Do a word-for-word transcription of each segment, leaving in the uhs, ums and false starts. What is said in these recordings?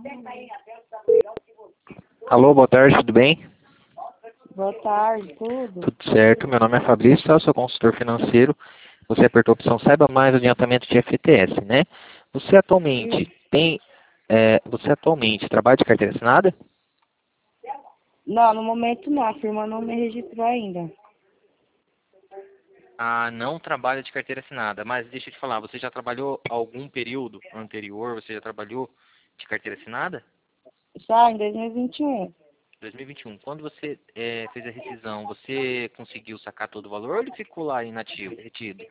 Alô, boa tarde, tudo bem? Boa tarde, tudo? Tudo certo, meu nome é Fabrício, eu sou consultor financeiro. Você apertou a opção Saiba Mais adiantamento de F T S, né? Você atualmente tem, é, você atualmente trabalha de carteira assinada? Não, no momento não, a firma não me registrou ainda. Ah, não trabalha de carteira assinada, mas deixa eu te falar, você já trabalhou algum período anterior, você já trabalhou de carteira assinada? Já em dois mil e vinte e um. dois mil e vinte e um. Quando você é, fez a rescisão, você conseguiu sacar todo o valor ou ele ficou lá inativo, retido?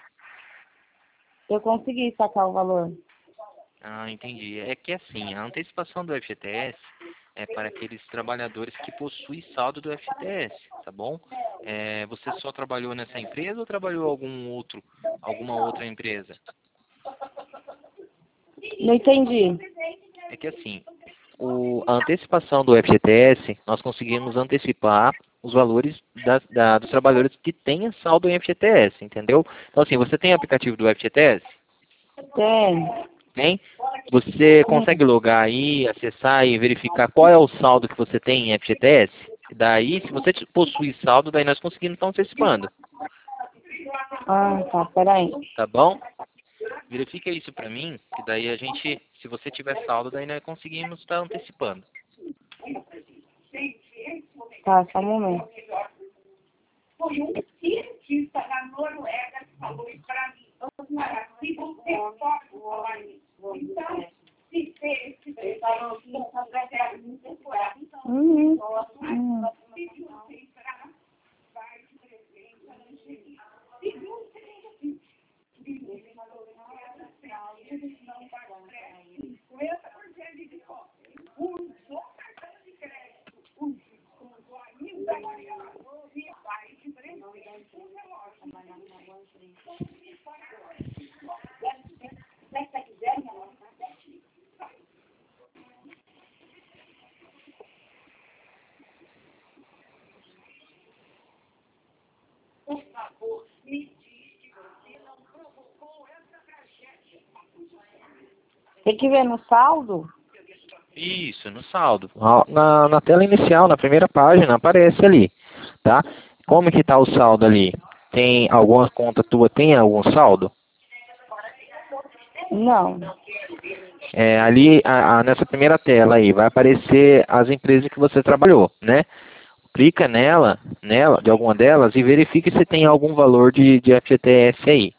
Eu consegui sacar o valor. Ah, entendi. É que assim, a antecipação do F G T S é para aqueles trabalhadores que possuem saldo do F G T S, tá bom? É, você só trabalhou nessa empresa ou trabalhou algum outro, alguma outra empresa? Não entendi. É que assim, o, a antecipação do F G T S, nós conseguimos antecipar os valores das- da- dos trabalhadores que têm saldo em F G T S, entendeu? Então assim, você tem aplicativo do F G T S? Tem. Tem? Você consegue Sim. logar aí, acessar e verificar qual é o saldo que você tem em F G T S? Daí, se você possui saldo, daí nós conseguimos estar antecipando, Ah, tá, peraí. tá bom? Verifica isso para mim, que daí a gente, se você tiver saldo, daí nós conseguimos estar antecipando. Tá, só um momento. Foi um cientista da Noruega que falou isso para mim. Se você pode falar isso. Então, se fez, se fez, Uhum. Uhum. se você entrar, vai de presente a lingerie. Se você viver na Noruega, não vai crédito. cinquenta por cento de desconto. Usou cartão de crédito. Usou ainda variável e vai de presente. Um relógio. Se você quiser, minha mãe está certinho. Por favor, me diz que você não provocou essa tragédia. Tem que ver no saldo? Isso, no saldo. Ó, Na, na tela inicial, na primeira página, aparece ali, tá? Como que tá o saldo ali? Tem alguma conta tua, tem algum saldo? Não. É, ali, a- a- nessa primeira tela aí, vai aparecer as empresas que você trabalhou, né? Clica nela, nela, de alguma delas, e verifique se tem algum valor de, de F G T S aí.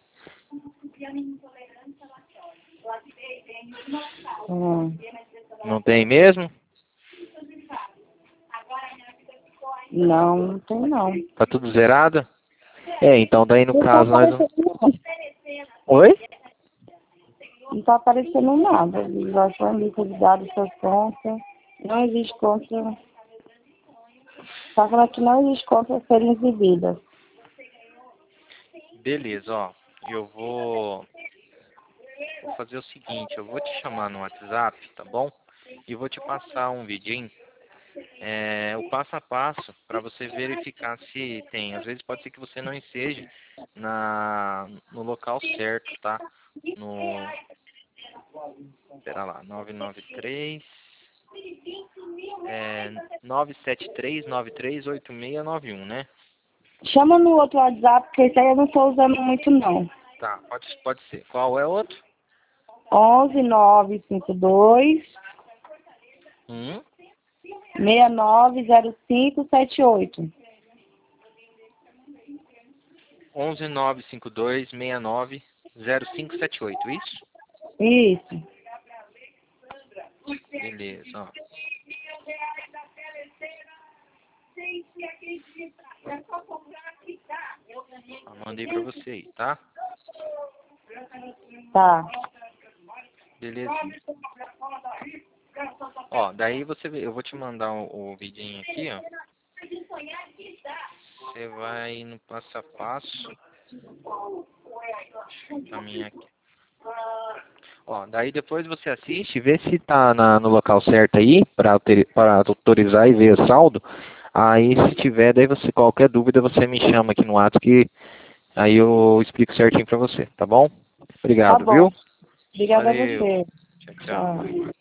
Hum. Não tem mesmo? Não, não tem não. Tá tudo zerado? É, então daí no Não tá caso nós não... aparecendo nada. Oi? Não tá aparecendo nada. Visualização, lista de dados, suas contas. Não existe conta. Tá falando que não existe conta a serem exibidas. Beleza, ó. Eu vou... Vou fazer o seguinte, eu vou te chamar no WhatsApp, tá bom? E vou te passar um vidinho, é, o passo a passo, para você verificar se tem. Às vezes pode ser que você não esteja na, no local certo, tá? No... Pera lá, nove nove três... É, nove sete três nove três oito seis nove um, né? Chama no outro WhatsApp, porque esse aí eu não tô usando muito não. Tá, pode, pode ser. Qual é o outro? onze nove cinco dois Hum? seis nove zero cinco sete oito. onze nove cinco dois seis nove zero cinco sete oito, isso? Isso. Beleza, ó. Ó, mandei pra você aí, tá? Tá. Beleza. Ó, daí você vê, eu vou te mandar o, o vidinho aqui, ó. Você vai no passo a passo. Caminha aqui. Ó, daí depois você assiste, vê se tá na, no local certo aí, para autorizar e ver o saldo. Aí se tiver, daí você, qualquer dúvida, você me chama aqui no WhatsApp que aí eu explico certinho pra você, tá bom? Tá Obrigado, bom. viu? Obrigada a Valeu. você. Tchau, tchau. Tchau.